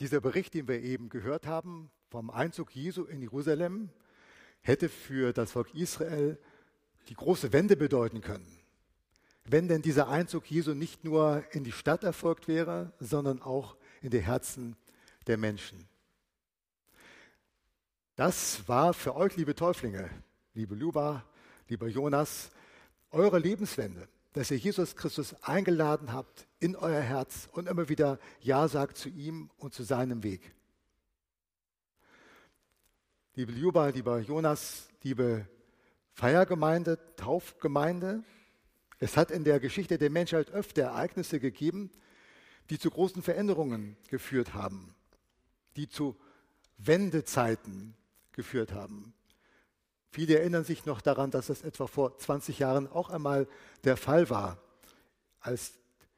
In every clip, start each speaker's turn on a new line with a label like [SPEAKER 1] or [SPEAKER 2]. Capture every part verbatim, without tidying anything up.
[SPEAKER 1] Dieser Bericht, den wir eben gehört haben, vom Einzug Jesu in Jerusalem, hätte für das Volk Israel die große Wende bedeuten können. Wenn denn dieser Einzug Jesu nicht nur in die Stadt erfolgt wäre, sondern auch in die Herzen der Menschen. Das war für euch, liebe Täuflinge, liebe Luba, lieber Jonas, eure Lebenswende, dass ihr Jesus Christus eingeladen habt in euer Herz und immer wieder Ja sagt zu ihm und zu seinem Weg. Liebe Luba, lieber Jonas, liebe Feiergemeinde, Taufgemeinde, es hat in der Geschichte der Menschheit öfter Ereignisse gegeben, die zu großen Veränderungen geführt haben, die zu Wendezeiten geführt haben. Viele erinnern sich noch daran, dass das etwa vor zwanzig Jahren auch einmal der Fall war, als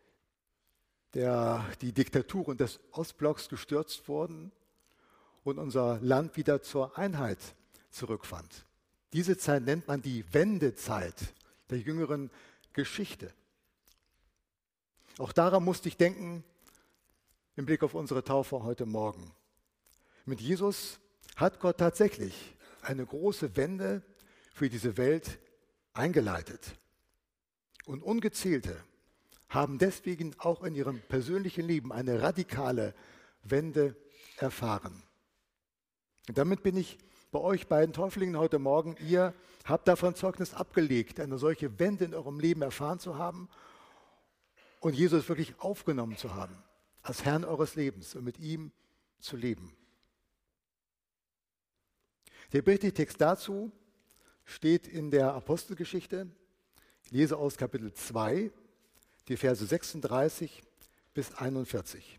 [SPEAKER 1] der, die Diktaturen des Ostblocks gestürzt wurden und unser Land wieder zur Einheit zurückfand. Diese Zeit nennt man die Wendezeit der jüngeren Geschichte. Auch daran musste ich denken im Blick auf unsere Taufe heute Morgen. Mit Jesus hat Gott tatsächlich eine große Wende für diese Welt eingeleitet. Und Ungezählte haben deswegen auch in ihrem persönlichen Leben eine radikale Wende erfahren. Und damit bin ich bei euch beiden Täuflingen heute Morgen. Ihr habt davon Zeugnis abgelegt, eine solche Wende in eurem Leben erfahren zu haben und Jesus wirklich aufgenommen zu haben, als Herrn eures Lebens und mit ihm zu leben. Der Predigtext dazu steht in der Apostelgeschichte. Ich lese aus Kapitel zwei, die Verse sechsunddreißig bis einundvierzig.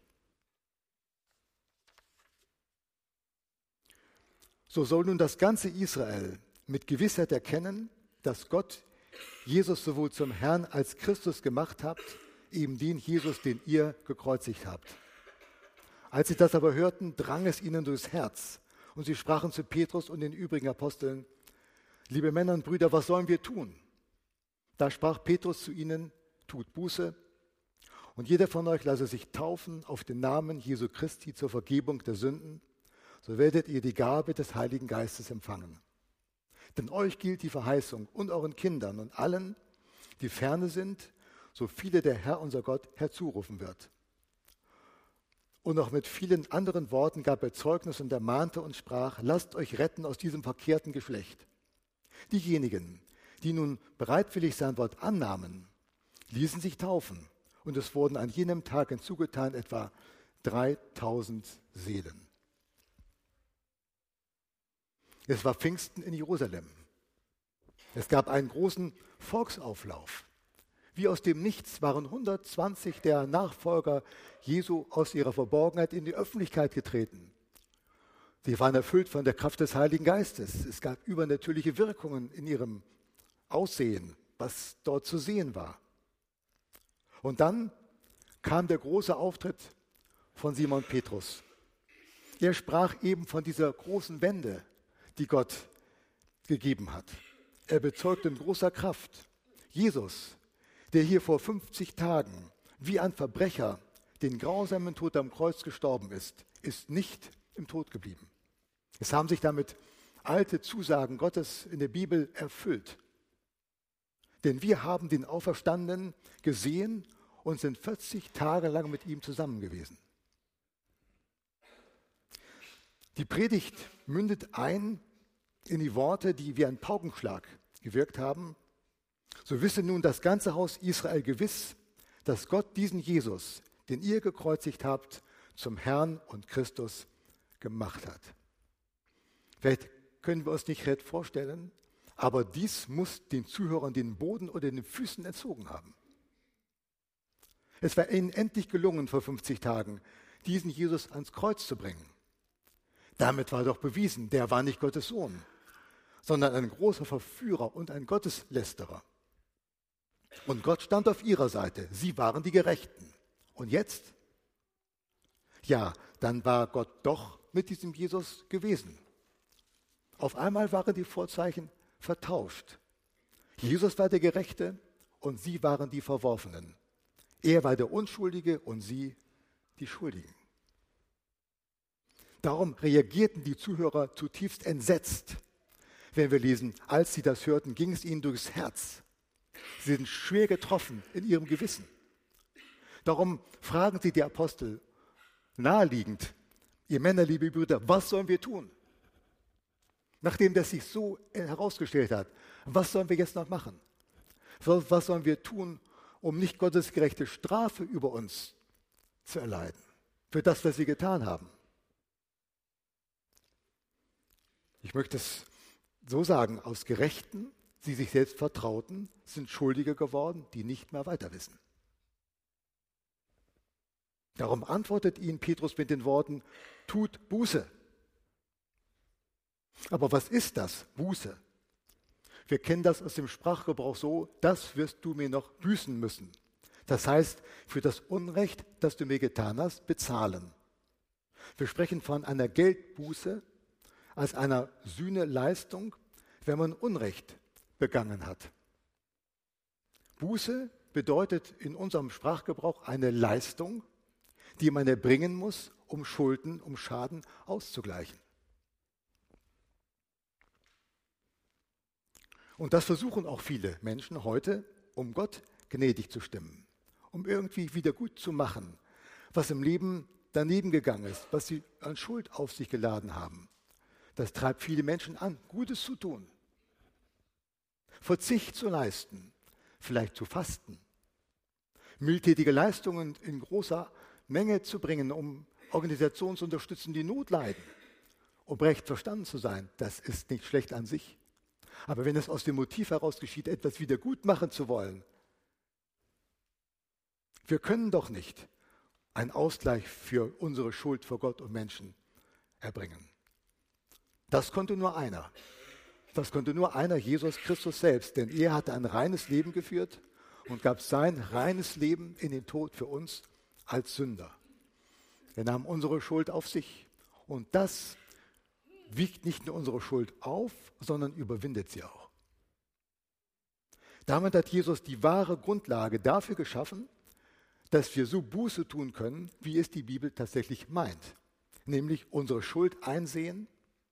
[SPEAKER 1] So soll nun das ganze Israel mit Gewissheit erkennen, dass Gott Jesus sowohl zum Herrn als Christus gemacht hat, eben den Jesus, den ihr gekreuzigt habt. Als sie das aber hörten, drang es ihnen durchs Herz. Und sie sprachen zu Petrus und den übrigen Aposteln: Liebe Männer und Brüder, was sollen wir tun? Da sprach Petrus zu ihnen: Tut Buße und jeder von euch lasse sich taufen auf den Namen Jesu Christi zur Vergebung der Sünden, so werdet ihr die Gabe des Heiligen Geistes empfangen. Denn euch gilt die Verheißung und euren Kindern und allen, die ferne sind, so viele der Herr unser Gott herzurufen wird. Und noch mit vielen anderen Worten gab er Zeugnis und ermahnte und sprach: Lasst euch retten aus diesem verkehrten Geschlecht. Diejenigen, die nun bereitwillig sein Wort annahmen, ließen sich taufen, und es wurden an jenem Tag hinzugetan etwa dreitausend Seelen. Es war Pfingsten in Jerusalem. Es gab einen großen Volksauflauf. Wie aus dem Nichts waren hundertzwanzig der Nachfolger Jesu aus ihrer Verborgenheit in die Öffentlichkeit getreten. Sie waren erfüllt von der Kraft des Heiligen Geistes. Es gab übernatürliche Wirkungen in ihrem Aussehen, was dort zu sehen war. Und dann kam der große Auftritt von Simon Petrus. Er sprach eben von dieser großen Wende, die Gott gegeben hat. Er bezeugte in großer Kraft: Jesus, der hier vor fünfzig Tagen wie ein Verbrecher den grausamen Tod am Kreuz gestorben ist, ist nicht im Tod geblieben. Es haben sich damit alte Zusagen Gottes in der Bibel erfüllt. Denn wir haben den Auferstandenen gesehen und sind vierzig Tage lang mit ihm zusammen gewesen. Die Predigt mündet ein in die Worte, die wie ein Paukenschlag gewirkt haben. So wisse nun das ganze Haus Israel gewiss, dass Gott diesen Jesus, den ihr gekreuzigt habt, zum Herrn und Christus gemacht hat. Vielleicht können wir uns nicht recht vorstellen, aber dies muss den Zuhörern den Boden oder den Füßen entzogen haben. Es war ihnen endlich gelungen, vor fünfzig Tagen diesen Jesus ans Kreuz zu bringen. Damit war doch bewiesen, der war nicht Gottes Sohn, sondern ein großer Verführer und ein Gotteslästerer. Und Gott stand auf ihrer Seite. Sie waren die Gerechten. Und jetzt? Ja, dann war Gott doch mit diesem Jesus gewesen. Auf einmal waren die Vorzeichen vertauscht. Jesus war der Gerechte und sie waren die Verworfenen. Er war der Unschuldige und sie die Schuldigen. Darum reagierten die Zuhörer zutiefst entsetzt, wenn wir lesen, als sie das hörten, ging es ihnen durchs Herz. Sie sind schwer getroffen in ihrem Gewissen. Darum fragen sie die Apostel naheliegend, ihr Männer, liebe Brüder, was sollen wir tun? Nachdem das sich so herausgestellt hat, was sollen wir jetzt noch machen? Was sollen wir tun, um nicht Gottes gerechte Strafe über uns zu erleiden, für das, was wir getan haben? Ich möchte es so sagen, aus Gerechten, die sich selbst vertrauten, sind Schuldige geworden, die nicht mehr weiter wissen. Darum antwortet ihnen Petrus mit den Worten, tut Buße. Aber was ist das, Buße? Wir kennen das aus dem Sprachgebrauch so, das wirst du mir noch büßen müssen. Das heißt, für das Unrecht, das du mir getan hast, bezahlen. Wir sprechen von einer Geldbuße als einer Sühneleistung, wenn man Unrecht begangen hat. Buße bedeutet in unserem Sprachgebrauch eine Leistung, die man erbringen muss, um Schulden, um Schaden auszugleichen. Und das versuchen auch viele Menschen heute, um Gott gnädig zu stimmen, um irgendwie wieder gut zu machen, was im Leben daneben gegangen ist, was sie an Schuld auf sich geladen haben. Das treibt viele Menschen an, Gutes zu tun, Verzicht zu leisten, vielleicht zu fasten, mildtätige Leistungen in großer Menge zu bringen, um Organisationen zu unterstützen, die Not leiden. Um recht verstanden zu sein, das ist nicht schlecht an sich. Aber wenn es aus dem Motiv heraus geschieht, etwas wieder gut machen zu wollen, wir können doch nicht einen Ausgleich für unsere Schuld vor Gott und Menschen erbringen. Das konnte nur einer. Das konnte nur einer, Jesus Christus selbst. Denn er hatte ein reines Leben geführt und gab sein reines Leben in den Tod für uns als Sünder. Er nahm unsere Schuld auf sich. Und das wiegt nicht nur unsere Schuld auf, sondern überwindet sie auch. Damit hat Jesus die wahre Grundlage dafür geschaffen, dass wir so Buße tun können, wie es die Bibel tatsächlich meint. Nämlich unsere Schuld einsehen,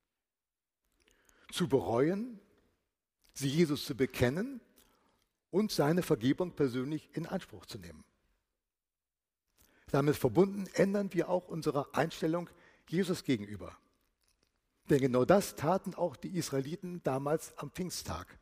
[SPEAKER 1] zu bereuen, sie Jesus zu bekennen und seine Vergebung persönlich in Anspruch zu nehmen. Damit verbunden ändern wir auch unsere Einstellung Jesus gegenüber. Denn genau das taten auch die Israeliten damals am Pfingsttag.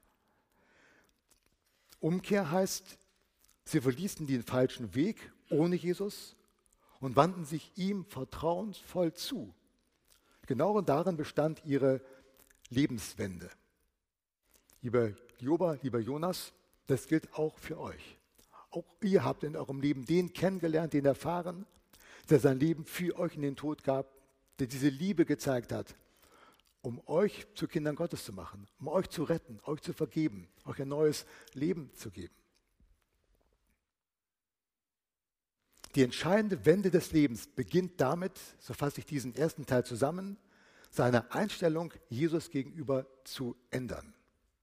[SPEAKER 1] Umkehr heißt, sie verließen den falschen Weg ohne Jesus und wandten sich ihm vertrauensvoll zu. Genau darin bestand ihre Lebenswende. Lieber Joba, lieber Jonas, das gilt auch für euch. Auch ihr habt in eurem Leben den kennengelernt, den erfahren, der sein Leben für euch in den Tod gab, der diese Liebe gezeigt hat, um euch zu Kindern Gottes zu machen, um euch zu retten, euch zu vergeben, euch ein neues Leben zu geben. Die entscheidende Wende des Lebens beginnt damit, so fasse ich diesen ersten Teil zusammen, seine Einstellung Jesus gegenüber zu ändern.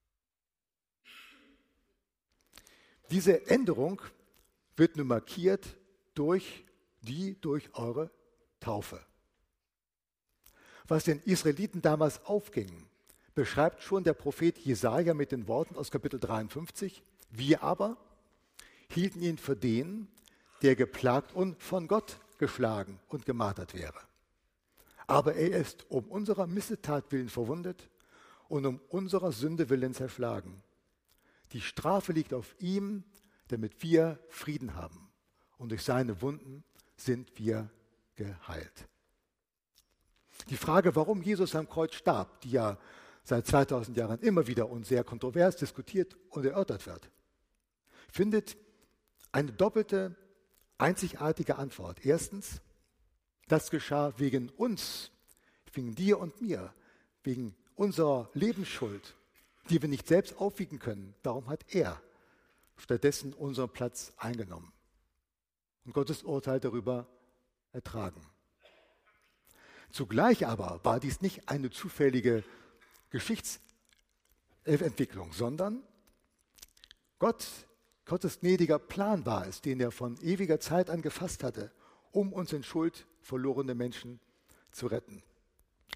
[SPEAKER 1] Diese Änderung wird nun markiert durch die, durch eure Taufe. Was den Israeliten damals aufging, beschreibt schon der Prophet Jesaja mit den Worten aus Kapitel dreiundfünfzig. Wir aber hielten ihn für den, der geplagt und von Gott geschlagen und gemartert wäre. Aber er ist um unserer Missetat willen verwundet und um unserer Sünde willen zerschlagen. Die Strafe liegt auf ihm, damit wir Frieden haben. Und durch seine Wunden sind wir geheilt. Die Frage, warum Jesus am Kreuz starb, die ja seit zweitausend Jahren immer wieder und sehr kontrovers diskutiert und erörtert wird, findet eine doppelte, einzigartige Antwort. Erstens, das geschah wegen uns, wegen dir und mir, wegen unserer Lebensschuld, die wir nicht selbst aufwiegen können. Darum hat er stattdessen unseren Platz eingenommen und Gottes Urteil darüber ertragen. Zugleich aber war dies nicht eine zufällige Geschichtsentwicklung, sondern Gott, Gottes gnädiger Plan war es, den er von ewiger Zeit an gefasst hatte, um uns in Schuld verlorene Menschen zu retten.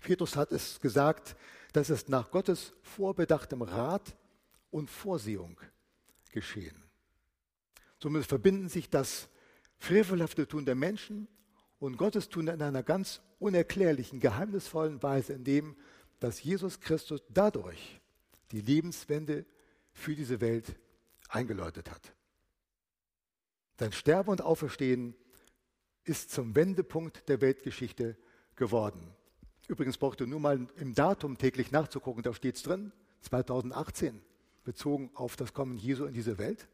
[SPEAKER 1] Petrus hat es gesagt, dass es nach Gottes vorbedachtem Rat und Vorsehung geschehen. Somit verbinden sich das frevelhafte Tun der Menschen und Gottes Tun in einer ganz unerklärlichen, geheimnisvollen Weise, indem dass Jesus Christus dadurch die Lebenswende für diese Welt eingeläutet hat. Sein Sterben und Auferstehen ist zum Wendepunkt der Weltgeschichte geworden. Übrigens braucht ihr nur mal im Datum täglich nachzugucken, da steht es drin, zweitausendachtzehn, bezogen auf das Kommen Jesu in diese Welt.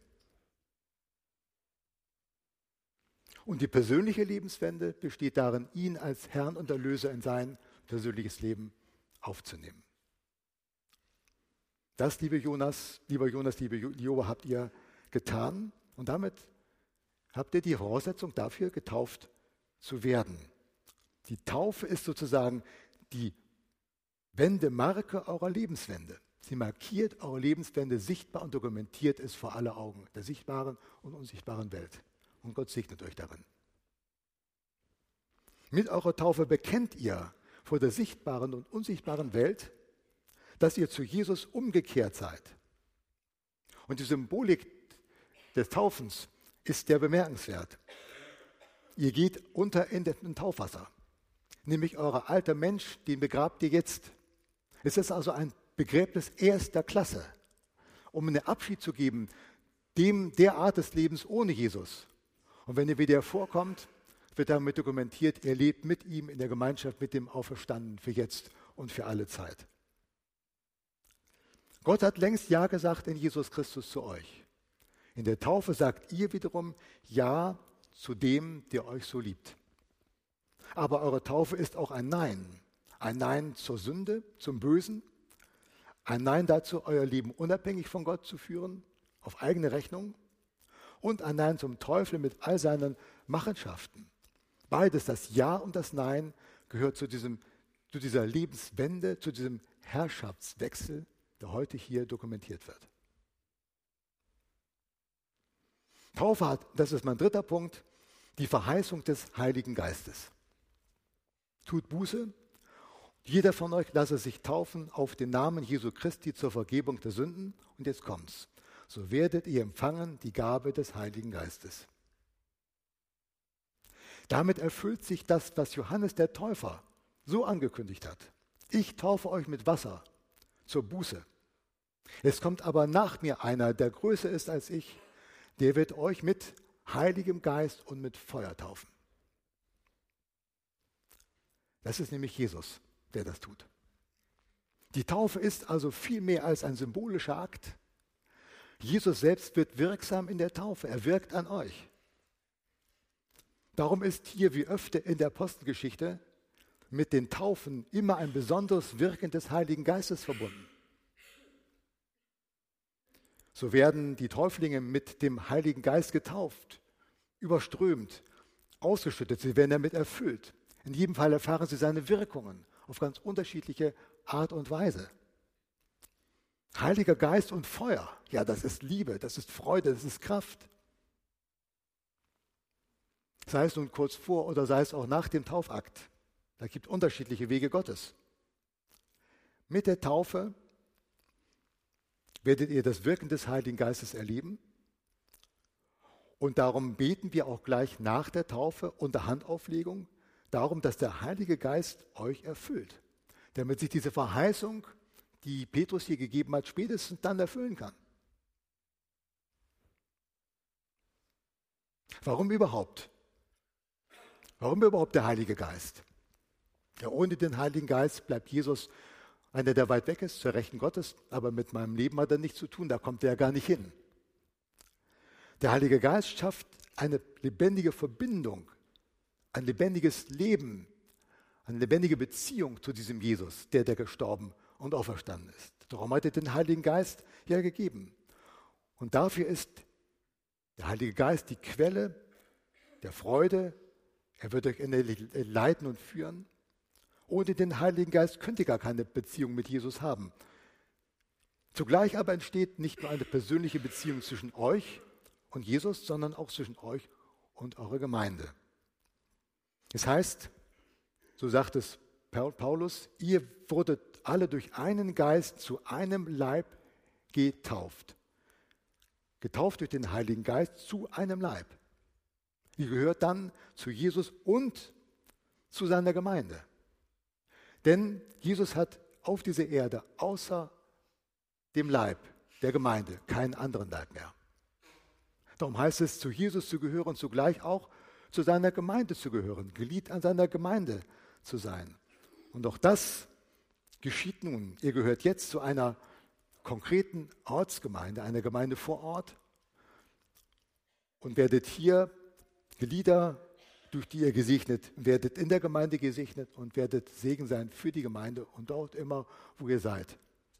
[SPEAKER 1] Und die persönliche Lebenswende besteht darin, ihn als Herrn und Erlöser in sein persönliches Leben aufzunehmen. Das, liebe Jonas, lieber Jonas, liebe Jehova, habt ihr getan und damit habt ihr die Voraussetzung dafür, getauft zu werden. Die Taufe ist sozusagen die Wendemarke eurer Lebenswende. Sie markiert eure Lebenswende sichtbar und dokumentiert es vor aller Augen der sichtbaren und unsichtbaren Welt. Und Gott segnet euch darin. Mit eurer Taufe bekennt ihr vor der sichtbaren und unsichtbaren Welt, dass ihr zu Jesus umgekehrt seid. Und die Symbolik des Taufens ist sehr bemerkenswert. Ihr geht unter in den Taufwasser, nämlich euer alter Mensch, den begrabt ihr jetzt. Es ist also ein Begräbnis erster Klasse, um einen Abschied zu geben, dem der Art des Lebens ohne Jesus. Und wenn ihr wieder hervorkommt, wird damit dokumentiert, ihr lebt mit ihm in der Gemeinschaft mit dem Auferstandenen für jetzt und für alle Zeit. Gott hat längst Ja gesagt in Jesus Christus zu euch. In der Taufe sagt ihr wiederum Ja zu dem, der euch so liebt. Aber eure Taufe ist auch ein Nein. Ein Nein zur Sünde, zum Bösen. Ein Nein dazu, euer Leben unabhängig von Gott zu führen, auf eigene Rechnung. Und ein Nein zum Teufel mit all seinen Machenschaften. Beides, das Ja und das Nein, gehört zu, diesem, zu dieser Lebenswende, zu diesem Herrschaftswechsel, der heute hier dokumentiert wird. Taufe hat, das ist mein dritter Punkt, die Verheißung des Heiligen Geistes. Tut Buße, jeder von euch lasse sich taufen auf den Namen Jesu Christi zur Vergebung der Sünden. Und jetzt kommt's. So werdet ihr empfangen die Gabe des Heiligen Geistes. Damit erfüllt sich das, was Johannes der Täufer so angekündigt hat. Ich taufe euch mit Wasser zur Buße. Es kommt aber nach mir einer, der größer ist als ich, der wird euch mit Heiligem Geist und mit Feuer taufen. Das ist nämlich Jesus, der das tut. Die Taufe ist also viel mehr als ein symbolischer Akt. Jesus selbst wird wirksam in der Taufe. Er wirkt an euch. Darum ist hier wie öfter in der Apostelgeschichte mit den Taufen immer ein besonderes Wirken des Heiligen Geistes verbunden. So werden die Täuflinge mit dem Heiligen Geist getauft, überströmt, ausgeschüttet. Sie werden damit erfüllt. In jedem Fall erfahren sie seine Wirkungen auf ganz unterschiedliche Art und Weise. Heiliger Geist und Feuer, ja, das ist Liebe, das ist Freude, das ist Kraft. Sei es nun kurz vor oder sei es auch nach dem Taufakt. Da gibt es unterschiedliche Wege Gottes. Mit der Taufe werdet ihr das Wirken des Heiligen Geistes erleben. Und darum beten wir auch gleich nach der Taufe unter Handauflegung darum, dass der Heilige Geist euch erfüllt, damit sich diese Verheißung, die Petrus hier gegeben hat, spätestens dann erfüllen kann. Warum überhaupt? Warum überhaupt der Heilige Geist? Ja, ohne den Heiligen Geist bleibt Jesus einer, der weit weg ist, zur Rechten Gottes, aber mit meinem Leben hat er nichts zu tun, da kommt er ja gar nicht hin. Der Heilige Geist schafft eine lebendige Verbindung, ein lebendiges Leben, eine lebendige Beziehung zu diesem Jesus, der, der gestorben und auferstanden ist. Darum hat er den Heiligen Geist ja gegeben. Und dafür ist der Heilige Geist die Quelle der Freude. Er wird euch leiten und führen. Ohne den Heiligen Geist könnt ihr gar keine Beziehung mit Jesus haben. Zugleich aber entsteht nicht nur eine persönliche Beziehung zwischen euch und Jesus, sondern auch zwischen euch und eurer Gemeinde. Es heißt, so sagt es Paulus, ihr wurdet alle durch einen Geist zu einem Leib getauft. Getauft durch den Heiligen Geist zu einem Leib. Ihr gehört dann zu Jesus und zu seiner Gemeinde. Denn Jesus hat auf dieser Erde außer dem Leib der Gemeinde keinen anderen Leib mehr. Darum heißt es, zu Jesus zu gehören und zugleich auch zu seiner Gemeinde zu gehören, Glied an seiner Gemeinde zu sein. Und auch das geschieht nun. Ihr gehört jetzt zu einer konkreten Ortsgemeinde, einer Gemeinde vor Ort und werdet hier Glieder, durch die ihr gesegnet werdet, in der Gemeinde gesegnet und werdet Segen sein für die Gemeinde und dort immer, wo ihr seid.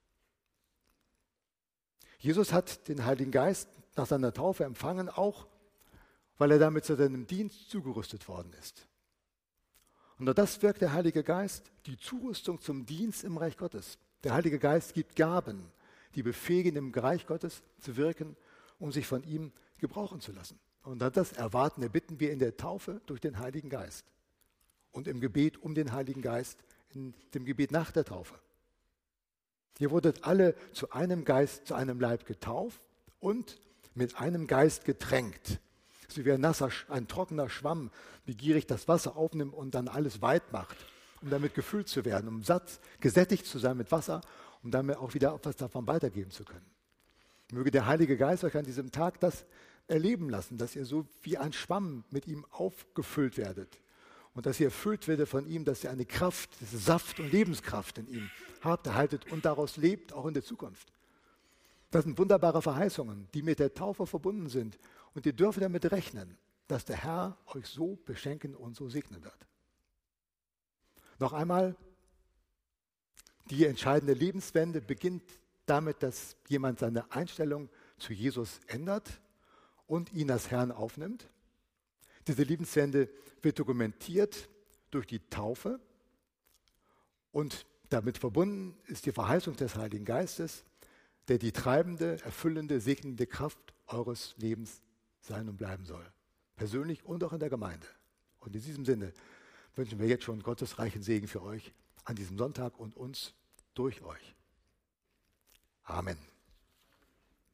[SPEAKER 1] Jesus hat den Heiligen Geist nach seiner Taufe empfangen, auch weil er damit zu seinem Dienst zugerüstet worden ist. Und durch das wirkt der Heilige Geist die Zurüstung zum Dienst im Reich Gottes. Der Heilige Geist gibt Gaben, die befähigen, im Reich Gottes zu wirken, um sich von ihm gebrauchen zu lassen. Und das erwarten, erbitten wir in der Taufe durch den Heiligen Geist und im Gebet um den Heiligen Geist, in dem Gebet nach der Taufe. Ihr wurdet alle zu einem Geist, zu einem Leib getauft und mit einem Geist getränkt. So wie ein nasser, ein trockener Schwamm begierig das Wasser aufnimmt und dann alles weit macht, um damit gefüllt zu werden, um satt, gesättigt zu sein mit Wasser, um damit auch wieder etwas davon weitergeben zu können. Möge der Heilige Geist euch an diesem Tag das erleben lassen, dass ihr so wie ein Schwamm mit ihm aufgefüllt werdet und dass ihr erfüllt werdet von ihm, dass ihr eine Kraft, diese Saft und Lebenskraft in ihm habt, erhaltet und daraus lebt, auch in der Zukunft. Das sind wunderbare Verheißungen, die mit der Taufe verbunden sind und ihr dürft damit rechnen, dass der Herr euch so beschenken und so segnen wird. Noch einmal, die entscheidende Lebenswende beginnt damit, dass jemand seine Einstellung zu Jesus ändert und ihn als Herrn aufnimmt. Diese Lebenswende wird dokumentiert durch die Taufe und damit verbunden ist die Verheißung des Heiligen Geistes, der die treibende, erfüllende, segnende Kraft eures Lebens sein und bleiben soll. Persönlich und auch in der Gemeinde. Und in diesem Sinne wünschen wir jetzt schon Gottes reichen Segen für euch an diesem Sonntag und uns durch euch. Amen.